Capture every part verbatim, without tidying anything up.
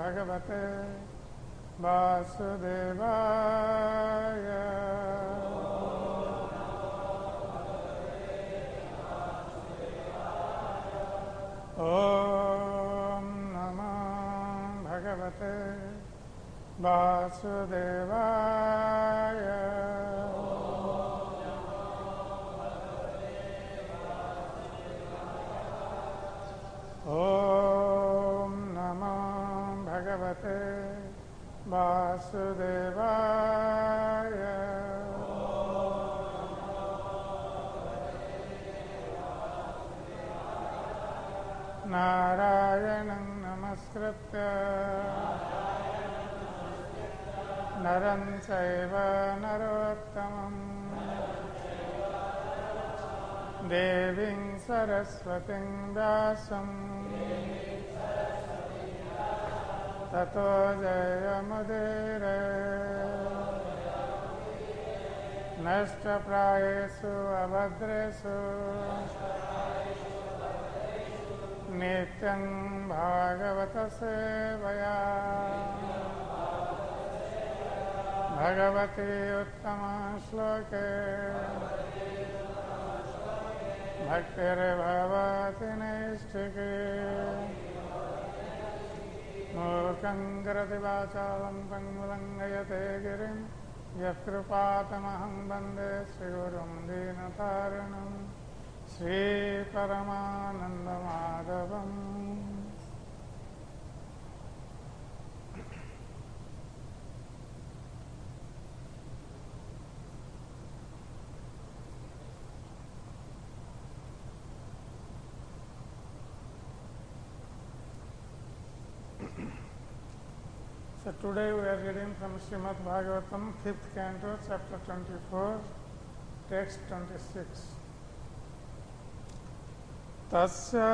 भगवते वासुदेवाय। ओम नमो भगवते वासुदेवाय। ओम नमो भगवते वासुदेवाय। नारायणं नमस्कृत्य नरं चैव नरोत्तमं देवीं सरस्वतीं व्यासं ततो जयमुदीरये। नष्टप्रायेषु अभद्रेषु नित्यं भागवत सेवया भगवती उत्तम श्लोके भक्तिर्भवति नैष्ठिकी। मूकं करोति वाचालं पङ्गुं लङ्घयते गिरिं यत्कृपातमहं वन्दे श्रीगुरुं दीनतारिणं श्रीपरमानन्दमाधवम्। So today we are reading from Srimad Bhagavatam, fifth canto, chapter twenty-four, text twenty-six. Tasya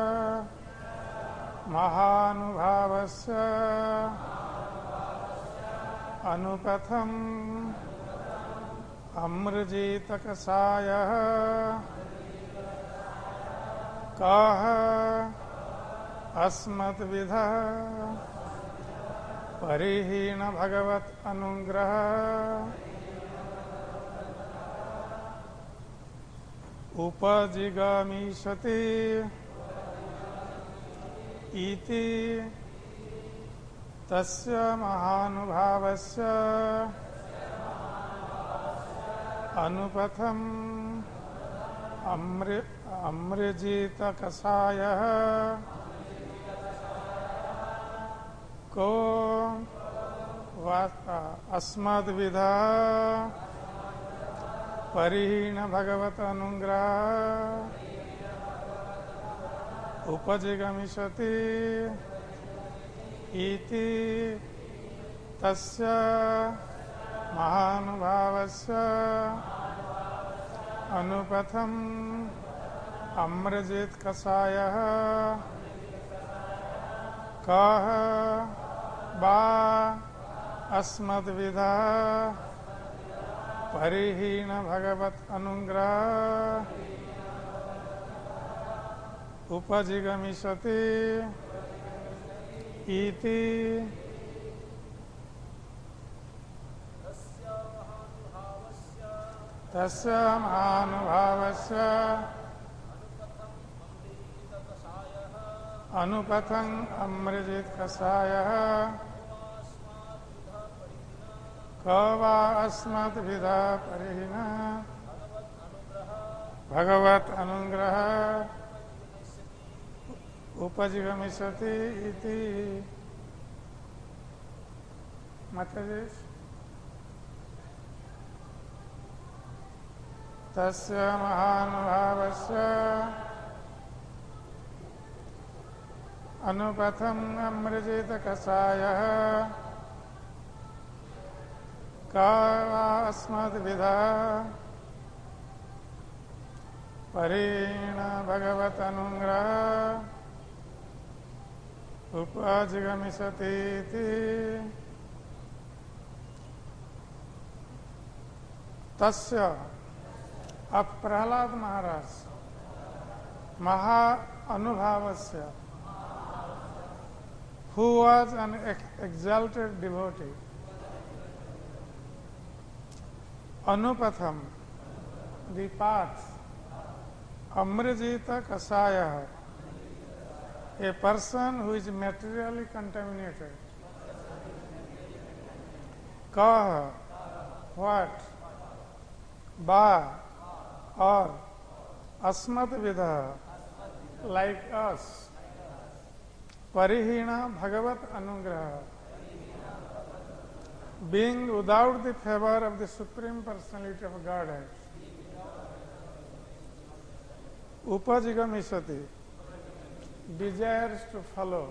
mahanubhavasya anupatham amrajitakasayah kaha asmadvidha परिहीन भगवत अनुग्रह उपजिगामीषति इति तस्य महानुभावस्य अनुपथम अमृ अमृजितकषायः को अस्मद्विधा परिहीन भगवत अनुग्रह उपजिगमिषति इति तस्य महानुभावस्य अनुपथम अमृजित कषायः कः बा अस्मद्विधा परिहीन भगवत अनुग्रह उपजिगमिषति इति तस्य महानुभावस्य अनुपथं अमृजित कषायः कवा अस्मद्विधा परिहीन भगवत अनुग्रह उपजिगमिषति इति। माताजी तस्य महानुभावस्य अनुपथम अमृजित कषायः कावा अस्मद्विधा परिहीन भगवत अनुग्रह उपजिगमिषति इति। तस्य अब प्रहलाद महाराज महा अनुभावस्य who was an ex- exalted devotee. Anupatham, the path. Amrijita Kasaya, a person who is materially contaminated. Kah, what? Ba, or Asmat Vidha, like us. Parihina Bhagavat Anugraha, being without the favor of the Supreme Personality of Godhead. Upajigamishati, desires to follow.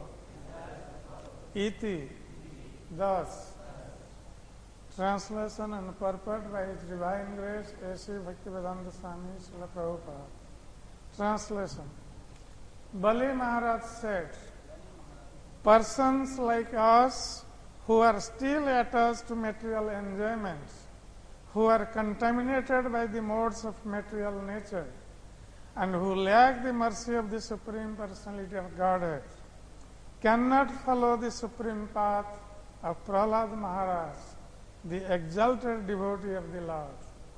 Iti, thus. Translation and purport by His Divine Grace, A C Bhaktivedanta Swami Srila Prabhupada. Translation. Bali Maharaj said, persons like us who are still attached to material enjoyments, who are contaminated by the modes of material nature, and who lack the mercy of the Supreme Personality of Godhead, cannot follow the supreme path of Prahlad Maharaj, the exalted devotee of the Lord.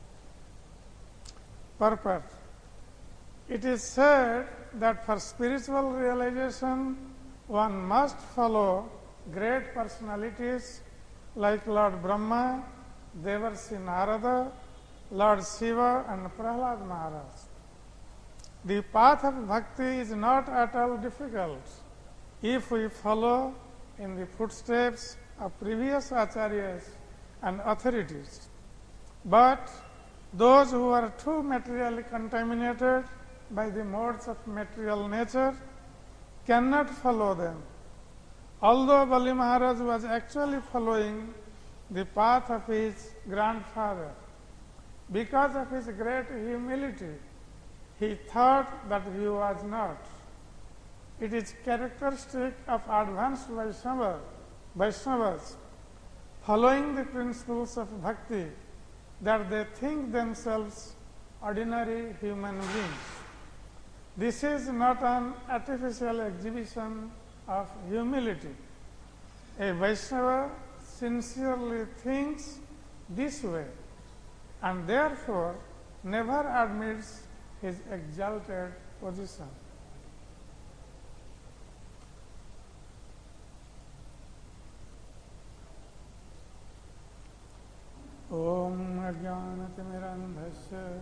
Purport. It is said that for spiritual realization, one must follow great personalities like Lord Brahma, Devarsi Narada, Lord Shiva, and Prahlad Maharaj. The path of bhakti is not at all difficult if we follow in the footsteps of previous acharyas and authorities. But those who are too materially contaminated by the modes of material nature cannot follow them. Although Bali Maharaj was actually following the path of his grandfather, because of his great humility, he thought that he was not. It is characteristic of advanced Vaishnava, Vaishnavas following the principles of bhakti that they think themselves ordinary human beings. This is not an artificial exhibition of humility. A Vaishnava sincerely thinks this way and therefore never admits his exalted position. Om Ajnanatimirandhasya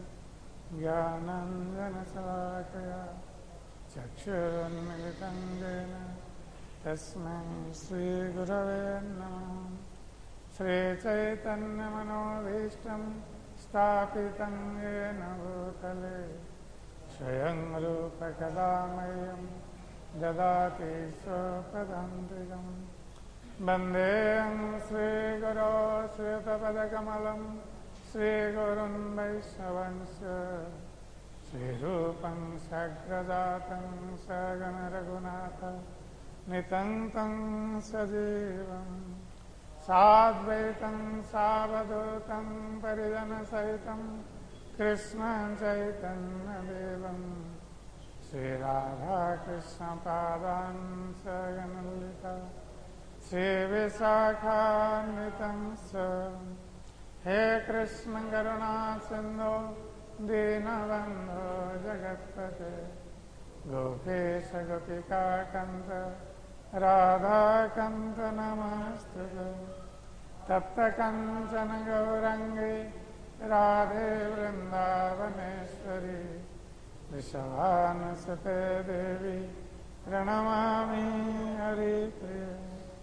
Jnananjanasalakaya Chakshurunmilitam Jena Tasmai Sri Gurave Namah Sri Chaitanya Manobhishtam Stapitam Yena Bhutale Swayam Rupa Kadamayam Dadati Swapadantikam Bandeyam Sri Guru Sritapadakamalam Sri Gurun Vaishnavansya Sri Rupam Sagrajatam Sagana Raghunatha Nitantam Sajivam Sadvaitam Savadutam Parijana Sahitam Krishna Chaitanya Devam Sri Radha Krishna Padan Saganalita Sri Visakhanvitam Sa He Krishna Karuna Sindhu Dinabandhu Jagatpate Gopesha Gopika Kanta Radha Kanta Namastute Tapta Kanchana Gaurangi Radhe Vrindavaneshwari Vrishabhanasate Devi Pranamami Hari Priya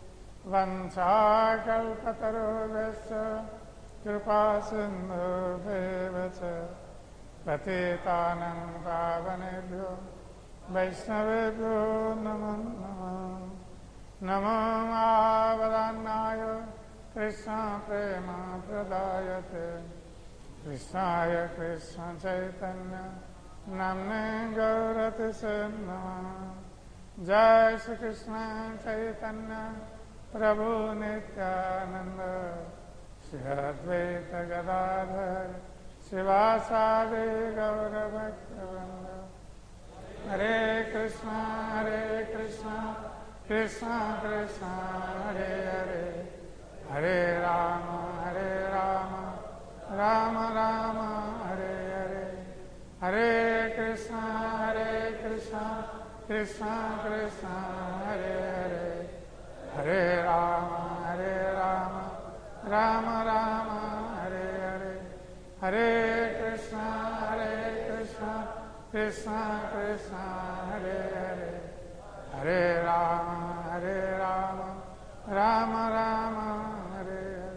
Vanchakalpatarubhasya Kripa Sindhu Bhevacha Patitanam Pavanebhyo Vaishnavebhyo Namo Namo Namo Avadannaya Krishna Prema Pradayate Krishnaya Krishna Chaitanya Namne Gaurati Nama Jai Shri Krishna Chaitanya Prabhu Nityananda Shri Advaita Gadadhar Srivasadi Gaura Bhaktivinoda Hare Krishna Hare Krishna Krishna Krishna Hare Hare, Hare Rama Hare Rama, Rama Rama Hare Hare, Hare Krishna Hare Krishna, Krishna Krishna Hare Hare, Hare Rama Hare Rama, Rama Rama Hare Hare, Hare Krishna Hare Krishna, Krishna Krishna Hare Hare, Hare Rama Hare Rama, Rama Rama Hare Hare.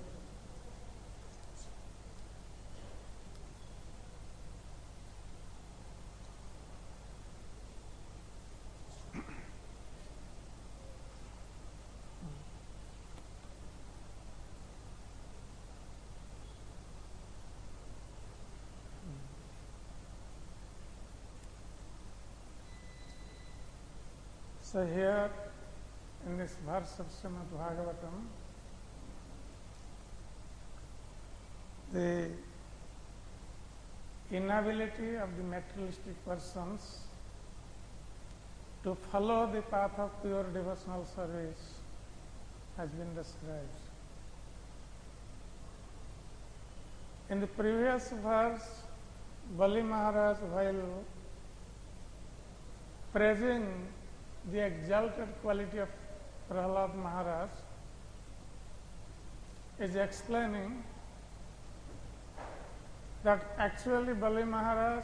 So here in this verse of Srimad Bhagavatam, the inability of the materialistic persons to follow the path of pure devotional service has been described. In the previous verse, Bali Maharaj, while praising the exalted quality of Prahlad Maharaj, is explaining that actually Bali Maharaj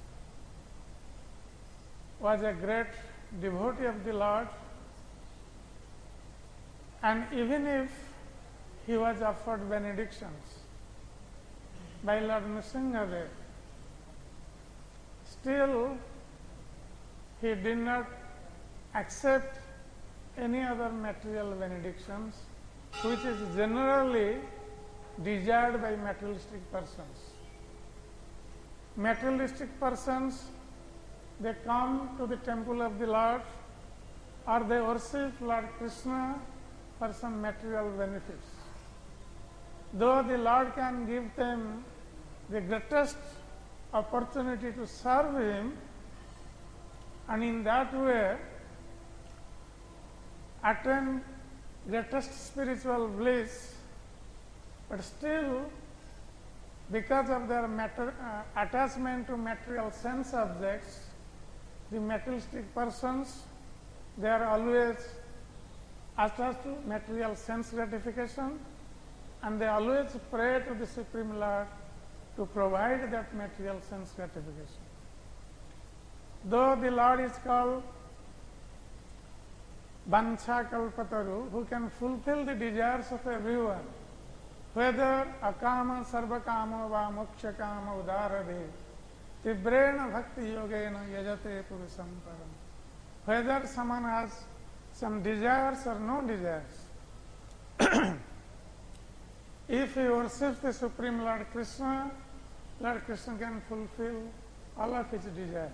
was a great devotee of the Lord, and even if he was offered benedictions by Lord Nrsimhadev, still he did not accept any other material benedictions which is generally desired by materialistic persons. Materialistic persons, they come to the temple of the Lord or they worship Lord Krishna for some material benefits. Though the Lord can give them the greatest opportunity to serve Him, and in that way attain greatest spiritual bliss, but still because of their matter, uh, attachment to material sense objects, the materialistic persons, they are always attached to material sense gratification, and they always pray to the Supreme Lord to provide that material sense gratification. Though the Lord is called Vancha Kalpataru, who can fulfill the desires of everyone, whether akama sarvakama va moksha kama udarade, tibrena bhakti yogena yajate purusam param. Whether someone has some desires or no desires, if he worships the Supreme Lord Krishna, Lord Krishna can fulfill all of his desires.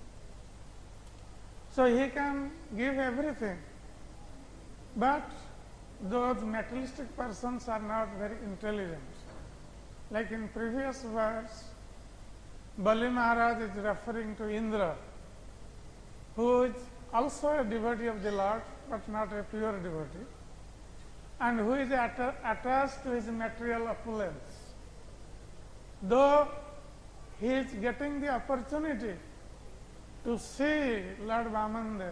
So he can give everything. But those materialistic persons are not very intelligent. Like in previous verse, Bali Maharaj is referring to Indra, who is also a devotee of the Lord, but not a pure devotee, and who is atta- attached to his material opulence. Though he is getting the opportunity to see Lord Vamandev,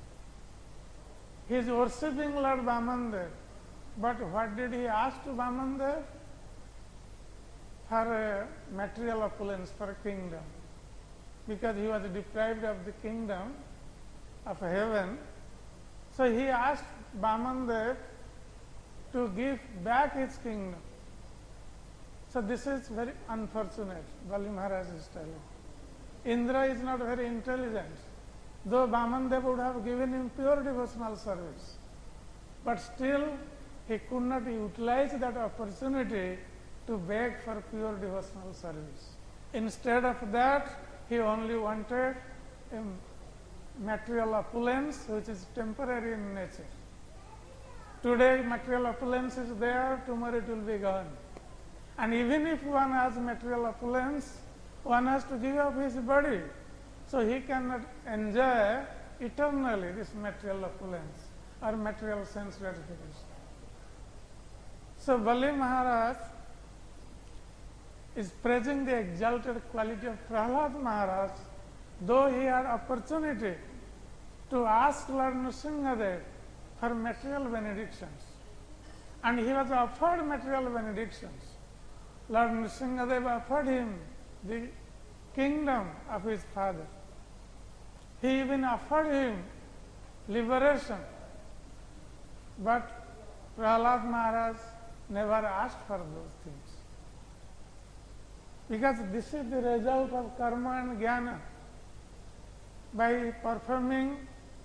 he is worshipping Lord Vamandev, but what did he ask to Vamandev? For a material opulence, for a kingdom. Because he was deprived of the kingdom of heaven, so he asked Vamandev to give back his kingdom. So this is very unfortunate, Bali Maharaj is telling. Indra is not very intelligent, though Vamandev would have given him pure devotional service. But still, he could not utilize that opportunity to beg for pure devotional service. Instead of that, he only wanted a material opulence which is temporary in nature. Today, material opulence is there, tomorrow it will be gone. And even if one has material opulence, one has to give up his body. So he cannot enjoy eternally this material opulence. or material sense gratification. So Bali Maharaj is praising the exalted quality of Prahlad Maharaj, though he had opportunity to ask Lord Nrsimhadev for material benedictions, and he was offered material benedictions. Lord Nrsimhadev offered him the kingdom of his father. He even offered him liberation, but Prahlad Maharaj never asked for those things. Because this is the result of karma and jnana. By performing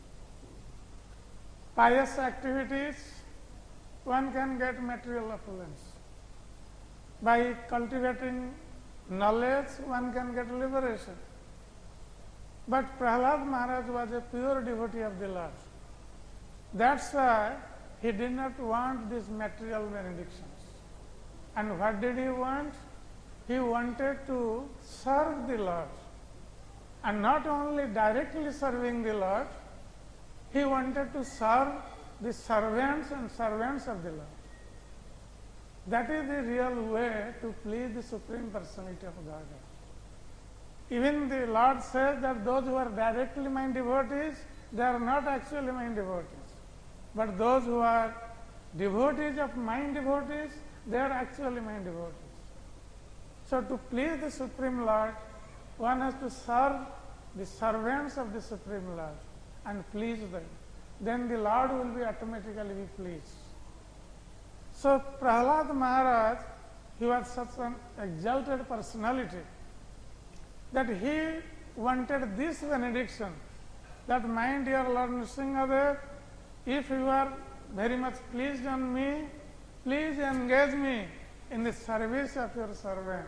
pious activities, one can get material opulence. By cultivating knowledge, one can get liberation. But Prahlad Maharaj was a pure devotee of the Lord. That's why he did not want these material benedictions. And what did he want? He wanted to serve the Lord. And not only directly serving the Lord, he wanted to serve the servants and servants of the Lord. That is the real way to please the Supreme Personality of Godhead. Even the Lord says that those who are directly my devotees, they are not actually my devotees. But those who are devotees of my devotees, they are actually my devotees. So to please the Supreme Lord, one has to serve the servants of the Supreme Lord and please them. Then the Lord will be automatically be pleased. So Prahlad Maharaj, he was such an exalted personality that he wanted this benediction, that my dear Lord Nrsimhadev, if you are very much pleased on me, please engage me in the service of your servant.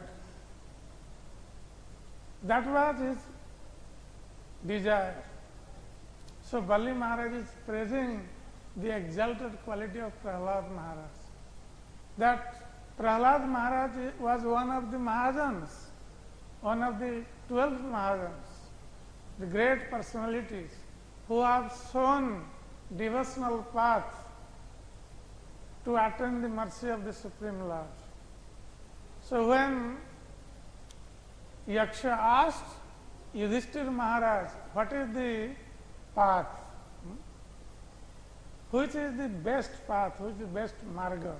That was his desire. So Bali Maharaj is praising the exalted quality of Prahlad Maharaj. That Prahlad Maharaj was one of the Mahajans, one of the twelve Mahajans, the great personalities who have shown devotional path to attain the mercy of the Supreme Lord. So when Yaksha asked Yudhishthira Maharaj, what is the path? Hmm? Which is the best path? Which is the best marga?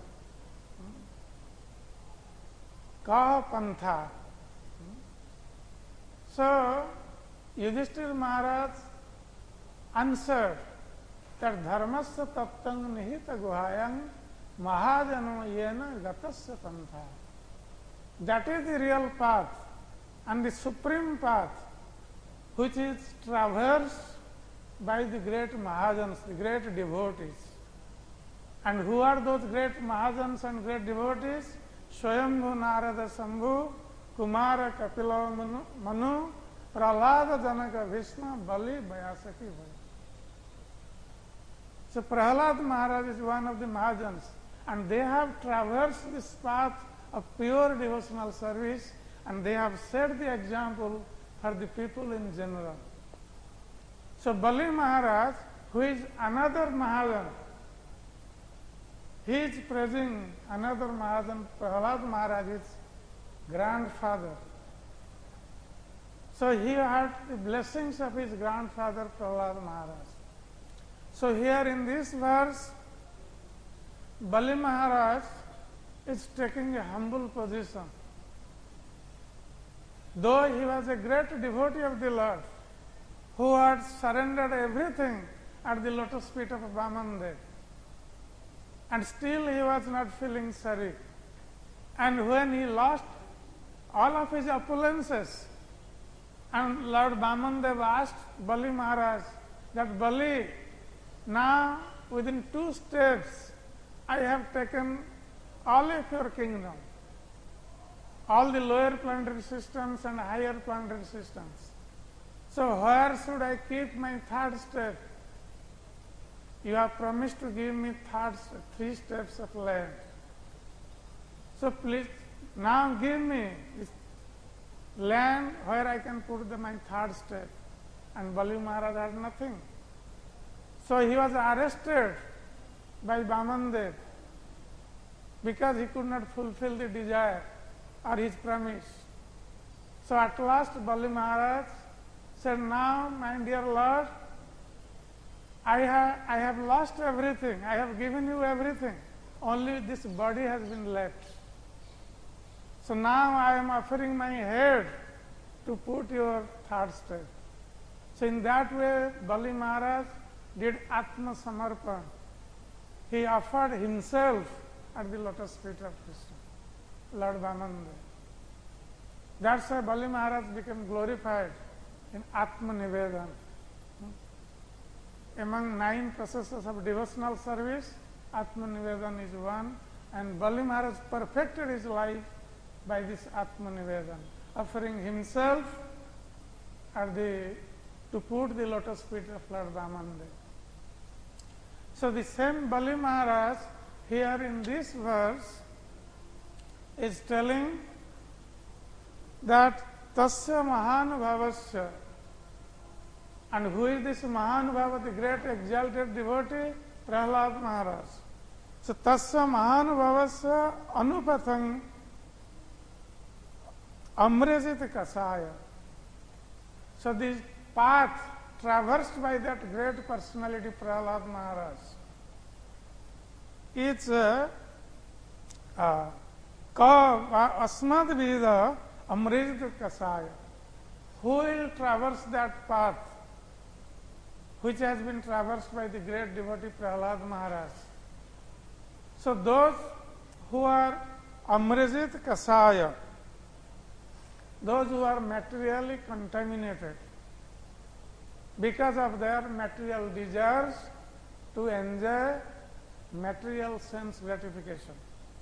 Kaha pantha. Hmm? So Yudhishthira Maharaj answered that dharmasya taptang nihita guhayang mahajano yena gatasya pantha. That is the real path and the supreme path which is traversed by the great Mahajans, the great devotees. And who are those great Mahajans and great devotees? Swayambhu Narada Sambhu, Kumara Kapila Manu, Manu Prahlada Janaka Bhishma, Bali Bayasaki Bali. So Prahlad Maharaj is one of the Mahajans, and they have traversed this path of pure devotional service, and they have set the example for the people in general. So Bali Maharaj, who is another Mahajan, he is praising another Mahajan, Prahlad Maharaj's grandfather. So he had the blessings of his grandfather Prahlad Maharaj. So here in this verse, Bali Maharaj is taking a humble position. Though he was a great devotee of the Lord, who had surrendered everything at the lotus feet of Vamandev, and still he was not feeling sorry. And when he lost all of his opulences, and Lord Vamandev asked Bali Maharaj that, Bali, now within two steps I have taken all of your kingdom, all the lower planetary systems and higher planetary systems. So where should I keep my third step? You have promised to give me third, three steps of land. So please now give me this land where I can put the, my third step. And Bali Maharaj had nothing. So he was arrested by Vamandev because he could not fulfill the desire or his promise. So at last Bali Maharaj said, now my dear Lord, I have, I have lost everything, I have given you everything, only this body has been left. So now I am offering my head to put your third step. So in that way Bali Maharaj did Atma Samarpan. He offered himself at the lotus feet of Krishna, Lord Vamandev. That's why Bali Maharaj became glorified in Atma Nivedan. Among nine processes of devotional service, Atma Nivedan is one, and Bali Maharaj perfected his life by this Atma Nivedan, offering himself at the, to put the lotus feet of Lord Vamandev. So the same Bali Maharaj here in this verse is telling that Tasya Mahanubhavasya. And who is this Mahanubhava, the great exalted devotee? Prahlad Maharaj. So Tasya Mahanubhavasya Anupatham Amrajit Kasaya. So this path traversed by that great personality Prahlad Maharaj is uh, uh, Asmad Vida Amrajit Kasaya. Who will traverse that path which has been traversed by the great devotee Prahlad Maharaj? So those who are Amrajit Kasaya, those who are materially contaminated because of their material desires to enjoy material sense gratification.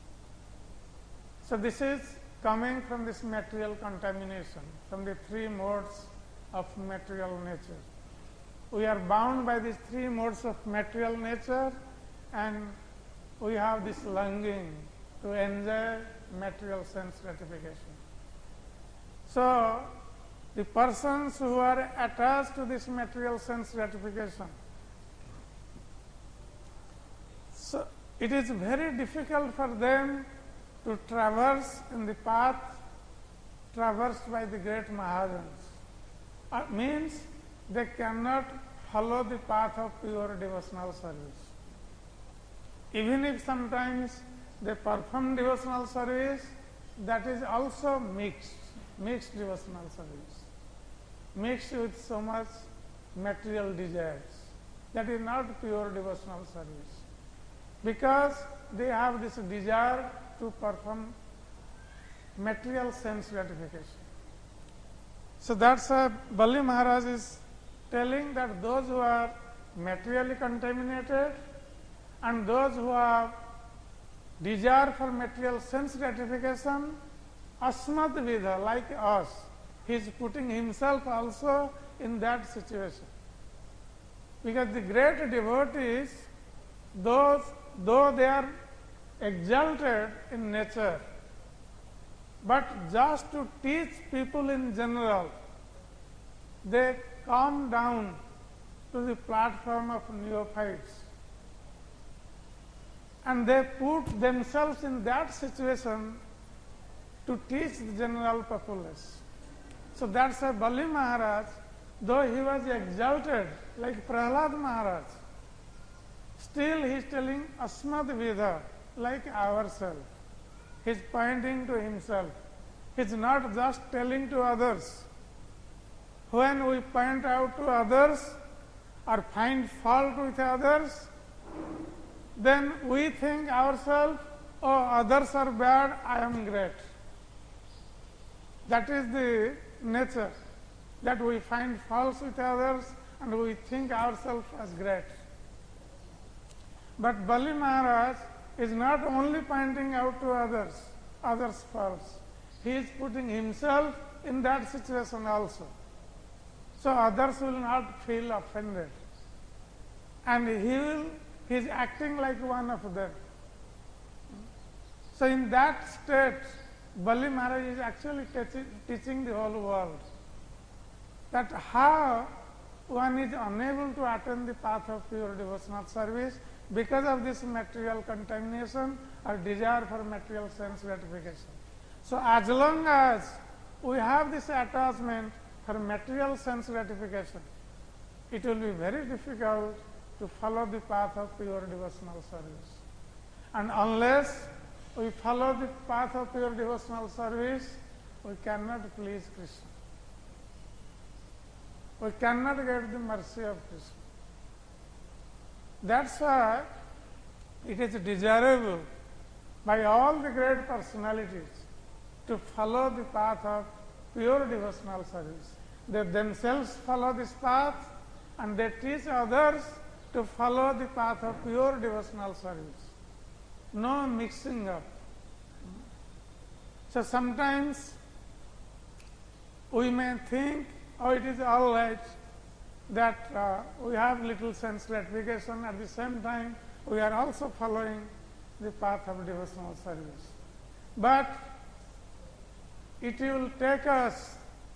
So this is coming from this material contamination, from the three modes of material nature. We are bound by these three modes of material nature, and we have this longing to enjoy material sense gratification. So the persons who are attached to this material sense gratification, so it is very difficult for them to traverse in the path traversed by the great Mahajans. It means they cannot follow the path of pure devotional service. Even if sometimes they perform devotional service, that is also mixed, mixed devotional service, mixed with so much material desires. That is not pure devotional service, because they have this desire to perform material sense gratification. So that's why Bali Maharaj is telling that those who are materially contaminated and those who have desire for material sense gratification, Asmat Vidha, like us, he is putting himself also in that situation. Because the great devotees, those, though they are exalted in nature, but just to teach people in general, they come down to the platform of neophytes, and they put themselves in that situation to teach the general populace. So that's why Bali Maharaj, though he was exalted like Prahlad Maharaj, still he is telling Asmad Vidha, like ourselves. He is pointing to himself. He is not just telling to others. When we point out to others or find fault with others, then we think ourselves, oh, others are bad, I am great. That is the nature, that we find faults with others and we think ourselves as great. But Bali Maharaj is not only pointing out to others, others' faults. He is putting himself in that situation also. So others will not feel offended. And he will, he is acting like one of them. So in that state, Bali Maharaj is actually teaching, teaching the whole world that how one is unable to attain the path of pure devotional service because of this material contamination or desire for material sense gratification. So, as long as we have this attachment for material sense gratification, it will be very difficult to follow the path of pure devotional service. And unless we follow the path of pure devotional service, we cannot please Krishna. We cannot get the mercy of Krishna. That's why it is desirable by all the great personalities to follow the path of pure devotional service. They themselves follow this path and they teach others to follow the path of pure devotional service. No mixing up. So sometimes we may think, oh, it is all right that uh, we have little sense gratification, at the same time we are also following the path of devotional service. But it will take us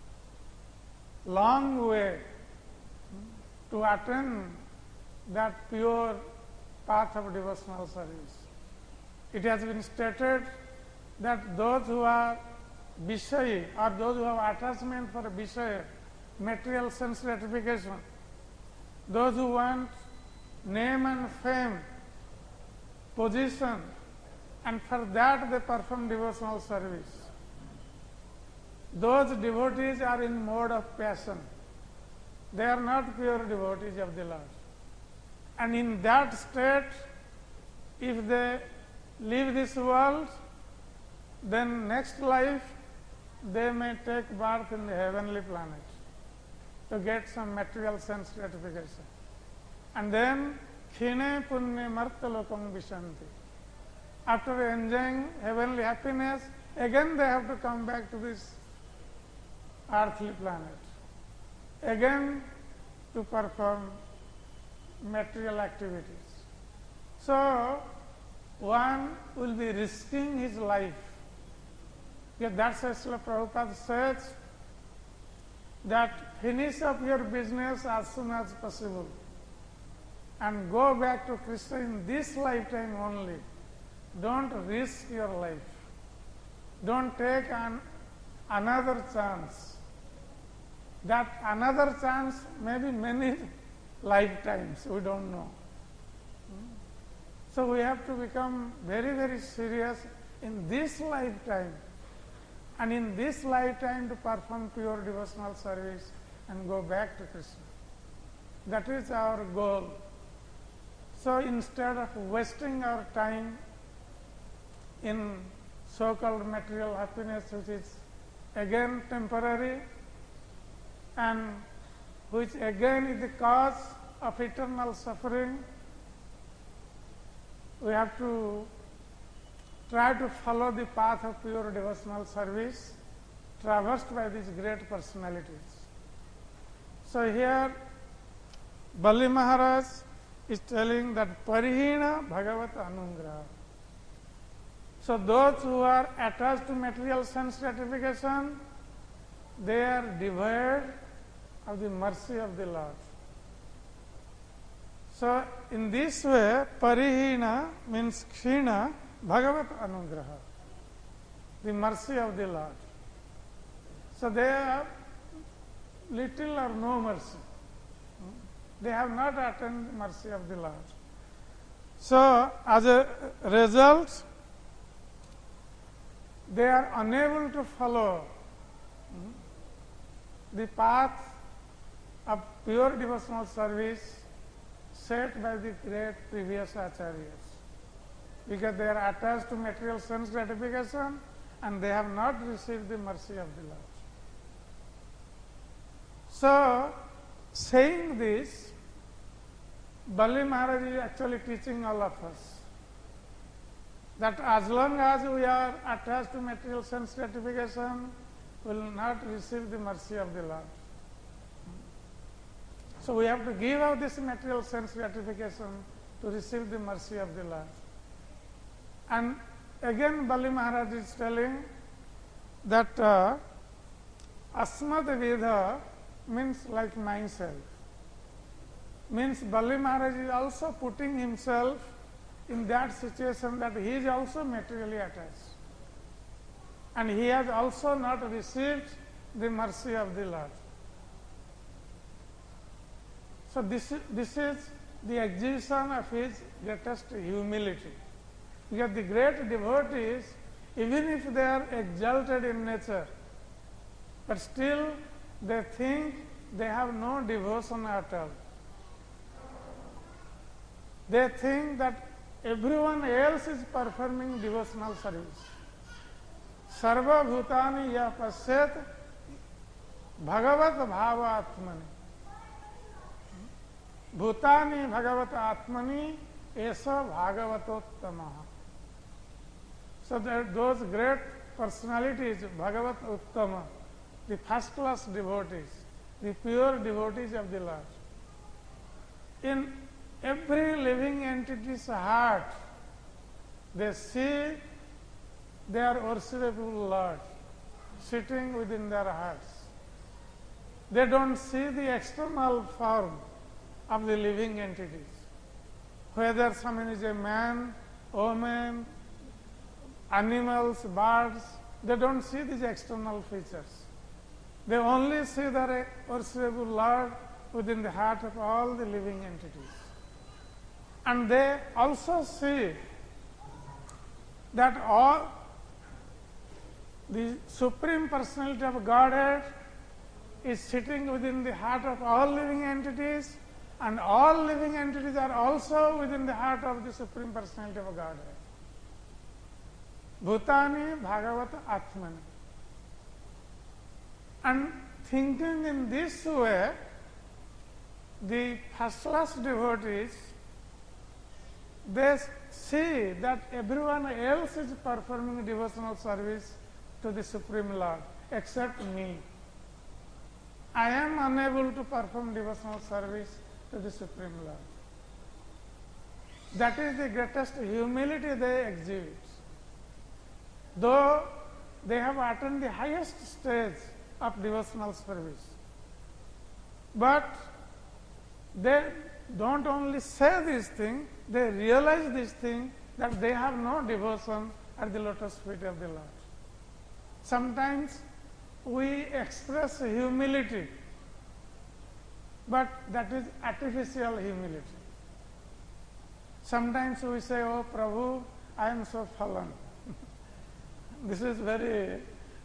long way to attain that pure path of devotional service. It has been stated that those who are Vishayi or those who have attachment for Vishaya, material sense gratification, those who want name and fame, position, and for that they perform devotional service. Those devotees are in mode of passion. They are not pure devotees of the Lord. And in that state, if they leave this world, then next life they may take birth in the heavenly planet to get some material sense gratification. And then, khine punne marta lokam vishanti. After enjoying heavenly happiness, again they have to come back to this earthly planet, again to perform material activities. So, one will be risking his life. Yeah, that's why Srila Prabhupada says that finish up your business as soon as possible and go back to Krishna in this lifetime only. Don't risk your life. Don't take an, another chance. That another chance may be many lifetimes, we don't know. So we have to become very, very serious in this lifetime, and in this lifetime to perform pure devotional service and go back to Krishna. That is our goal. So instead of wasting our time in so-called material happiness, which is again temporary and which again is the cause of eternal suffering, we have to try to follow the path of pure devotional service traversed by these great personalities. So here Bali Maharaj is telling that Parihina Bhagavat Anugraha. So those who are attached to material sense gratification, they are devoid of the mercy of the Lord. So in this way, Parihina means Kshina Bhagavat Anugraha, the mercy of the Lord. So they have little or no mercy. They have not attained the mercy of the Lord. So as a result, they are unable to follow the path of pure devotional service set by the great previous acharyas, because they are attached to material sense gratification and they have not received the mercy of the Lord. So, saying this, Bali Maharaj is actually teaching all of us that as long as we are attached to material sense gratification, we will not receive the mercy of the Lord. So we have to give out this material sense gratification to receive the mercy of the Lord. And again Bali Maharaj is telling that uh, Asmad Vedha means like myself. means Bali Maharaj is also putting himself in that situation that he is also materially attached. And he has also not received the mercy of the Lord. So this, this is the exhibition of his greatest humility. Because the great devotees, even if they are exalted in nature, but still they think they have no devotion at all. They think that everyone else is performing devotional service. Sarva bhutani ya pasyat bhagavat bhava atmani. Bhutani bhagavat atmani esa bhagavatottamaha. So that those great personalities, Bhagavat Uttama, the first class devotees, the pure devotees of the Lord, in every living entity's heart, they see their worshipable Lord sitting within their hearts. They don't see the external form of the living entities. Whether someone is a man, woman, animals, birds, they don't see these external features. They only see the worshipable Lord within the heart of all the living entities. And they also see that all the Supreme Personality of Godhead is sitting within the heart of all living entities, and all living entities are also within the heart of the Supreme Personality of Godhead. Bhutani Bhagavata Atmani. And thinking in this way, the first class devotees, they see that everyone else is performing devotional service to the Supreme Lord except me. I am unable to perform devotional service to the Supreme Lord. That is the greatest humility they exhibit. Though they have attained the highest stage of devotional service, but they don't only say this thing, they realize this thing that they have no devotion at the lotus feet of the Lord. Sometimes we express humility, but that is artificial humility. Sometimes we say, "Oh Prabhu, I am so fallen." This is very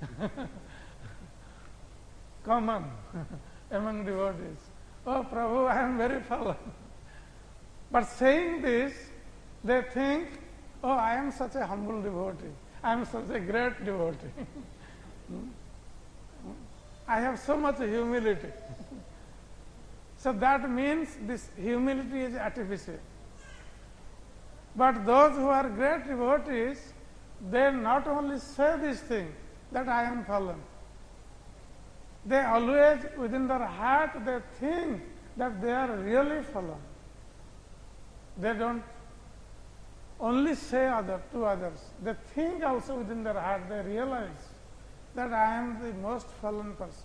common among devotees. "Oh Prabhu, I am very fallen." But saying this, they think, "Oh, I am such a humble devotee. I am such a great devotee. I have so much humility." So that means this humility is artificial. But those who are great devotees, they not only say this thing, that I am fallen. They always, within their heart, they think that they are really fallen. They don't only say other to others. They think also within their heart, they realize that I am the most fallen person.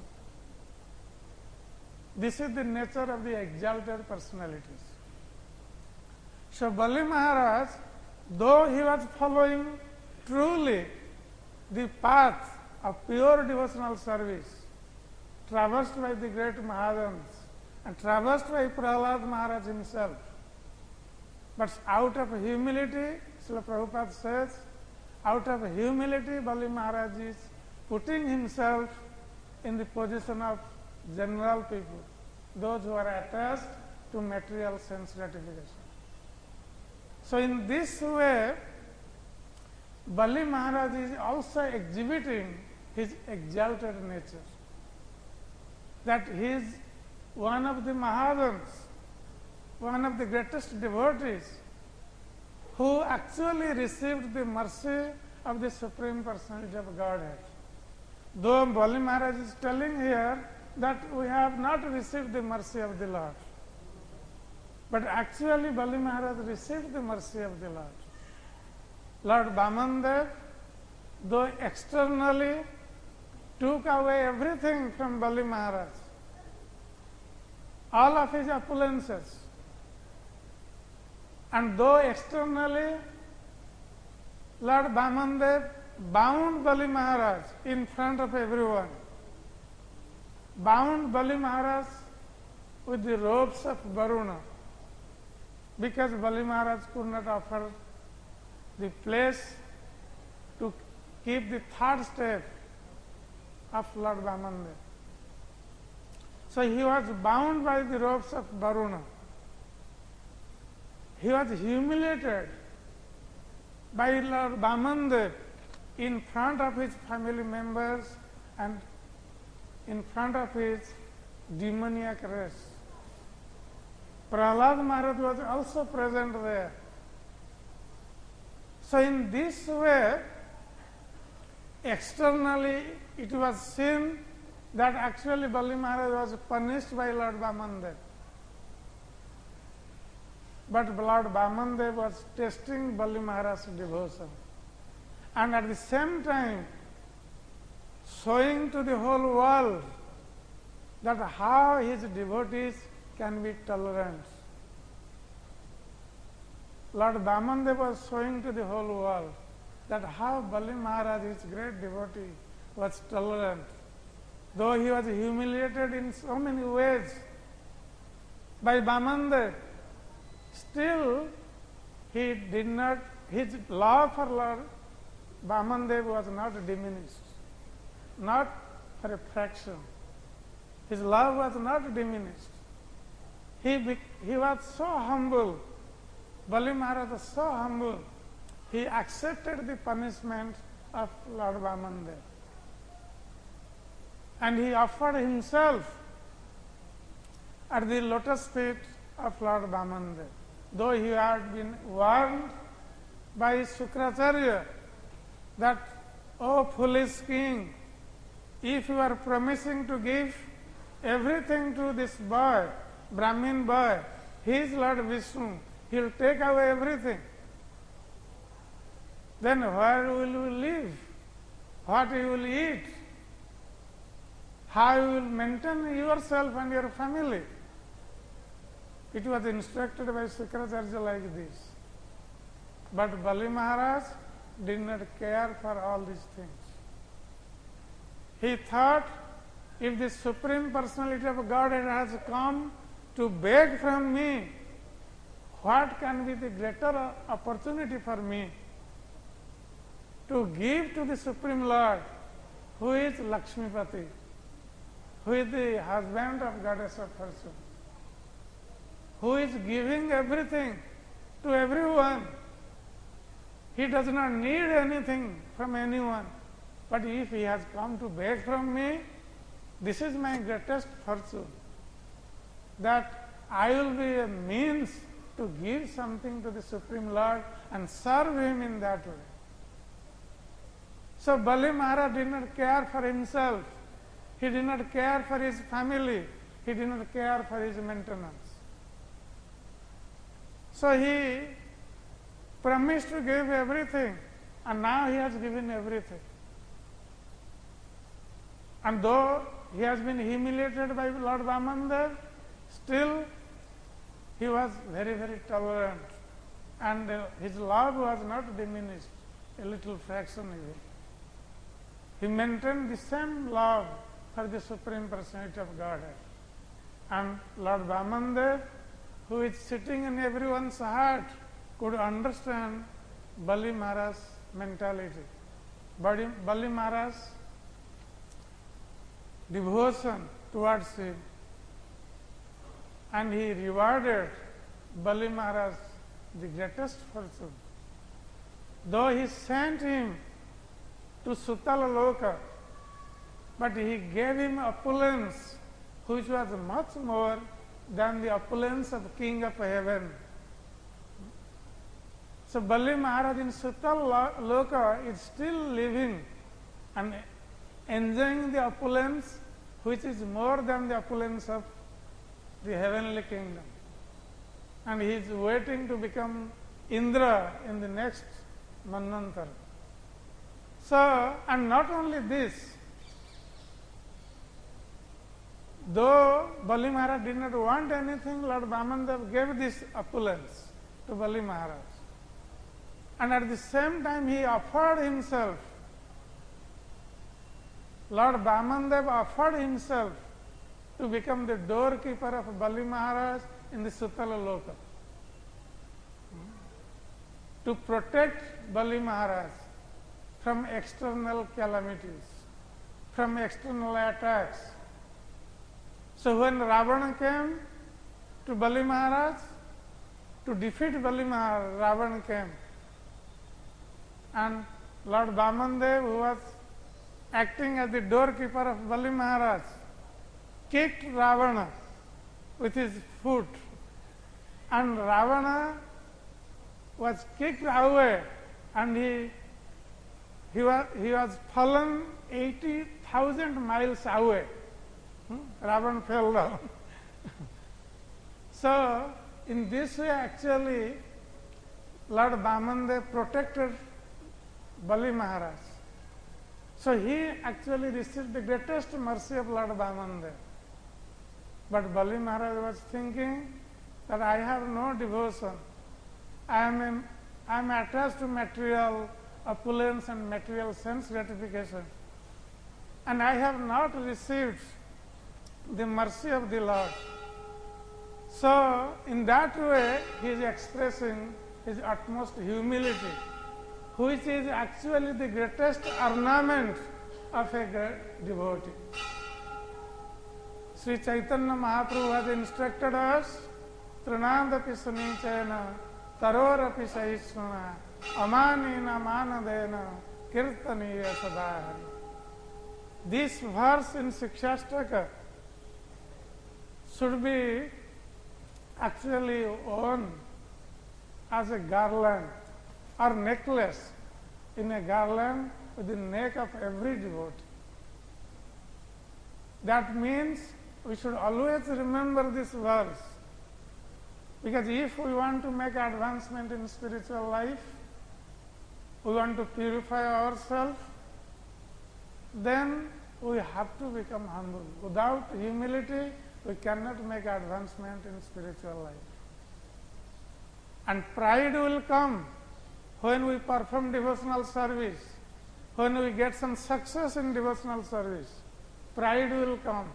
This is the nature of the exalted personalities. So Bali Maharaj, though he was following truly the path of pure devotional service, traversed by the great Mahadans and traversed by Prahlad Maharaj himself, but out of humility, Srila Prabhupada says, out of humility, Bali Maharaj is putting himself in the position of general people, those who are attached to material sense gratification. So in this way, Bali Maharaj is also exhibiting his exalted nature, that he is one of the Mahadans, one of the greatest devotees who actually received the mercy of the Supreme Personality of Godhead. Though Bali Maharaj is telling here that we have not received the mercy of the Lord, but actually Bali Maharaj received the mercy of the Lord. Lord Vamandev, though externally took away everything from Bali Maharaj, all of his opulences, And though externally Lord Vamandev bound Bali Maharaj in front of everyone, bound Bali Maharaj with the ropes of Varuna, because Bali Maharaj could not offer the place to keep the third step of Lord Vamandev. So he was bound by the ropes of Varuna. He was humiliated by Lord Vamandev in front of his family members and in front of his demoniac race. Prahlad Maharaj was also present there. So in this way, externally it was seen that actually Bali Maharaj was punished by Lord Vamandev. But Lord Vamandev was testing Bali Maharaj's devotion, and at the same time showing to the whole world that how his devotees can be tolerant. Lord Vamandev was showing to the whole world that how Bali Maharaj, his great devotee, was tolerant. Though he was humiliated in so many ways by Vamandev, still he did not, his love for Lord Vamandev was not diminished, not for a fraction. His love was not diminished. He, be, he was so humble. Bali Maharaj was so humble. He accepted the punishment of Lord Vamandev. And he offered himself at the lotus feet of Lord Vamandev. Though he had been warned by Shukracharya that, "O foolish king, if you are promising to give everything to this boy, Brahmin boy, he is Lord Vishnu, he will take away everything. Then where will you live? What you will eat? How you will maintain yourself and your family?" It was instructed by Shukracharya like this. But Bali Maharaj did not care for all these things. He thought, if the Supreme Personality of Godhead has come to beg from me, what can be the greater opportunity for me to give to the Supreme Lord, who is Lakshmipati, who is the husband of Goddess of Fortune, who is giving everything to everyone. He does not need anything from anyone. But if he has come to beg from me, this is my greatest fortune, that I will be a means to give something to the Supreme Lord and serve him in that way. So Bali Maharaj did not care for himself. He did not care for his family. He did not care for his maintenance. So he promised to give everything, and now he has given everything. And though he has been humiliated by Lord Vamandev, still he was very, very tolerant, and uh, his love was not diminished a little fraction even. He maintained the same love for the Supreme Personality of Godhead. And Lord Vamandev, who is sitting in everyone's heart, could understand Bali Maharaj's mentality. Bali, Bali Maharaj's devotion towards him. And he rewarded Bali Maharaj the greatest fortune. Though he sent him to Sutala Loka, but he gave him opulence which was much more than the opulence of the king of heaven. So Bali Maharaj in Sutala Loka is still living and enjoying the opulence which is more than the opulence of the heavenly kingdom. And he is waiting to become Indra in the next Manvantara. So, and not only this, though Bali Maharaj did not want anything, Lord Vamandev gave this opulence. to Bali Maharaj. And at the same time he offered himself, Lord Vamandev offered himself to become the doorkeeper of Bali Maharaj in the Sutala Loka, to protect Bali Maharaj from external calamities, from external attacks. So when Ravana came to Bali Maharaj, to defeat Bali Maharaj, Ravana came. And Lord Vamandev, who was acting as the doorkeeper of Bali Maharaj, kicked Ravana with his foot. And Ravana was kicked away, and he, he, was, he was fallen eighty thousand miles away. Hmm? Ravana fell down. So, in this way actually, Lord Vamandev protected Bali Maharaj. So he actually received the greatest mercy of Lord Vamandev. But Bali Maharaj was thinking that I have no devotion. I am, in, I am attached to material opulence and material sense gratification. And I have not received the mercy of the Lord. So, in that way, he is expressing his utmost humility, which is actually the greatest ornament of a great devotee. Sri Chaitanya Mahaprabhu has instructed us, Trinandapi Sunichena, Tarorapi Sahisnana, Amanina Manadena, Kirtaniya Sadahari. This verse in Shikshashtaka should be actually worn as a garland or necklace in a garland with the neck of every devotee. That means we should always remember this verse, because if we want to make advancement in spiritual life, we want to purify ourselves, then we have to become humble. Without humility, we cannot make advancement in spiritual life. And pride will come when we perform devotional service, when we get some success in devotional service. Pride will come.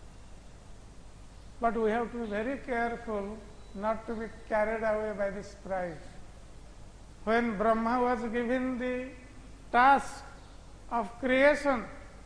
But we have to be very careful not to be carried away by this pride. When Brahma was given the task of creation,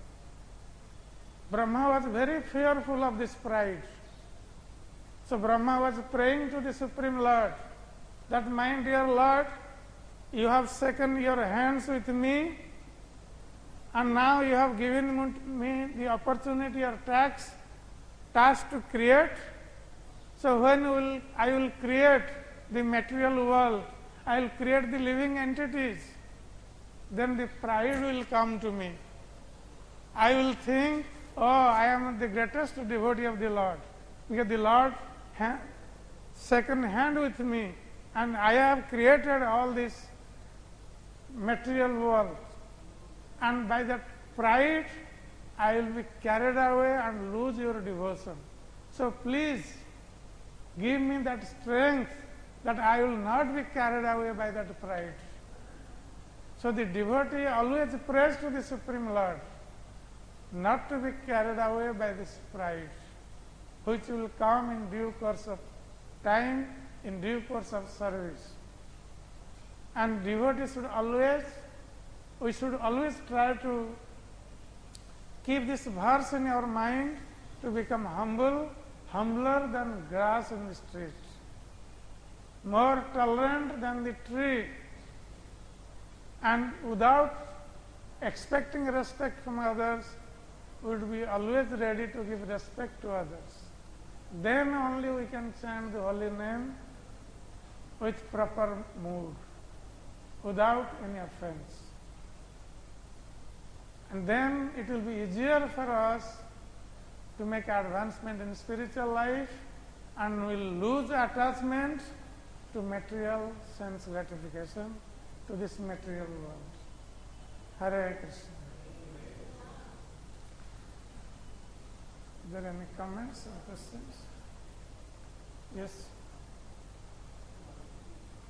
Brahma was very fearful of this pride. So Brahma was praying to the Supreme Lord that, my dear Lord, you have shaken your hands with me, and now you have given me the opportunity or task, task to create. So when will I will create the material world, I will create the living entities, then the pride will come to me. I will think, oh, I am the greatest devotee of the Lord, because the Lord ha- second hand with me, and I have created all this material world. And by that pride, I will be carried away and lose your devotion. So please, give me that strength that I will not be carried away by that pride. So the devotee always prays to the Supreme Lord, not to be carried away by this pride, which will come in due course of time, in due course of service. And devotees should always, we should always try to keep this verse in our mind, to become humble, humbler than grass in the street, more tolerant than the tree, and without expecting respect from others, would be always ready to give respect to others. Then only we can chant the holy name with proper mood, without any offense. And then it will be easier for us to make advancement in spiritual life, and we will lose attachment to material sense gratification, to this material world. Hare Krishna. Is there any comments or questions? Yes.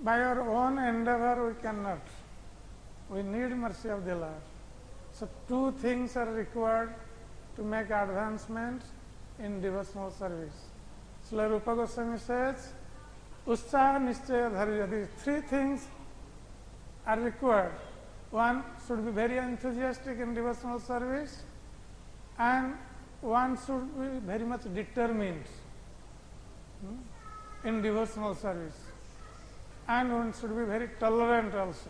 By our own endeavor we cannot. We need mercy of the Lord. So two things are required to make advancement in devotional service. Srila Rupa Goswami says, Utsaha Nishchaya Dharya. These three things are required. One should be very enthusiastic in devotional service, and one should be very much determined in devotional service, and one should be very tolerant also.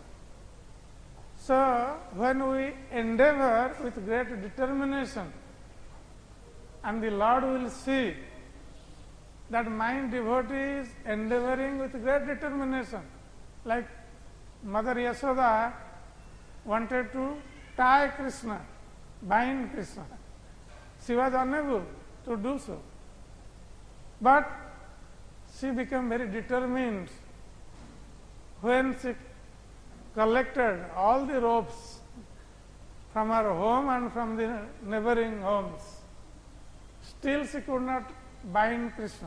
So when we endeavor with great determination, and the Lord will see that my devotee is endeavoring with great determination, like Mother Yashoda wanted to tie Krishna, bind Krishna. She was unable to do so. But she became very determined when she collected all the ropes from her home and from the neighboring homes. Still she could not bind Krishna.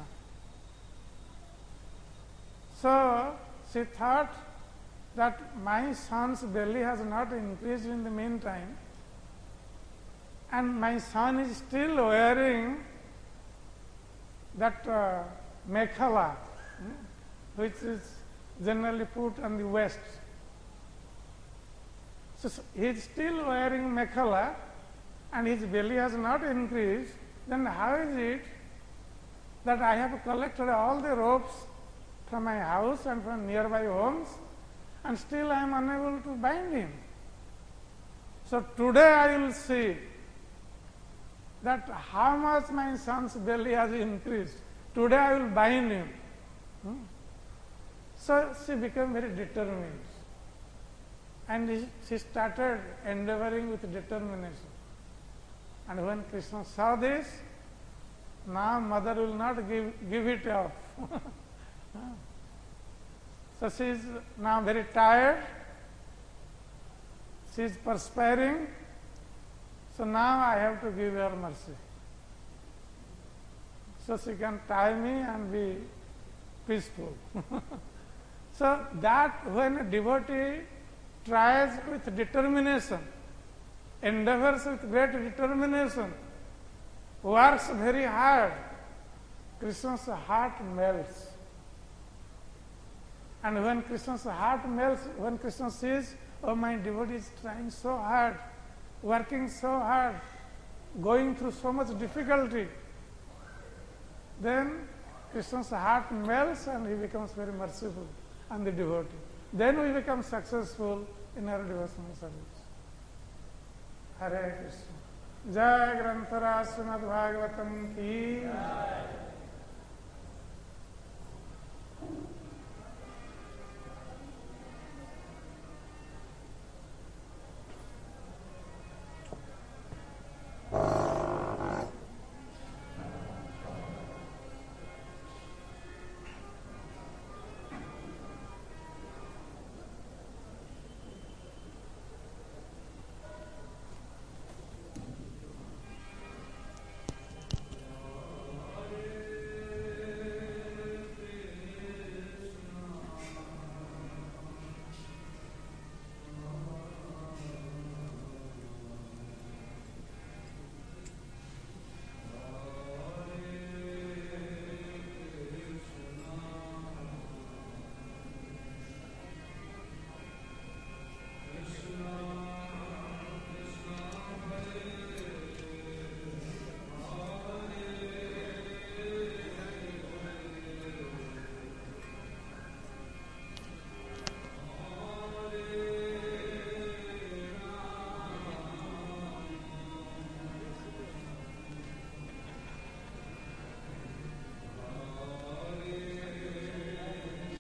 So she thought that my son's belly has not increased in the meantime, and my son is still wearing that uh, mekhala, which is generally put on the waist. So he is still wearing mekhala and his belly has not increased. Then how is it that I have collected all the ropes from my house and from nearby homes, and still I am unable to bind him? So today I will see that how much my son's belly has increased. Today I will bind him. Hmm? So she became very determined, and she started endeavoring with determination. And when Krishna saw this, now mother will not give, give it up. So she is now very tired, she is perspiring, so now I have to give her mercy. So she can tie me and be peaceful. So that when a devotee tries with determination, endeavors with great determination, works very hard, Krishna's heart melts. And when Krishna's heart melts, when Krishna sees, oh, my devotee is trying so hard, working so hard, going through so much difficulty, then Krishna's heart melts and he becomes very merciful on the devotee. Then we become successful in our devotional service. Hare Krishna. Jai Granthara Srimad Bhagavatam ki.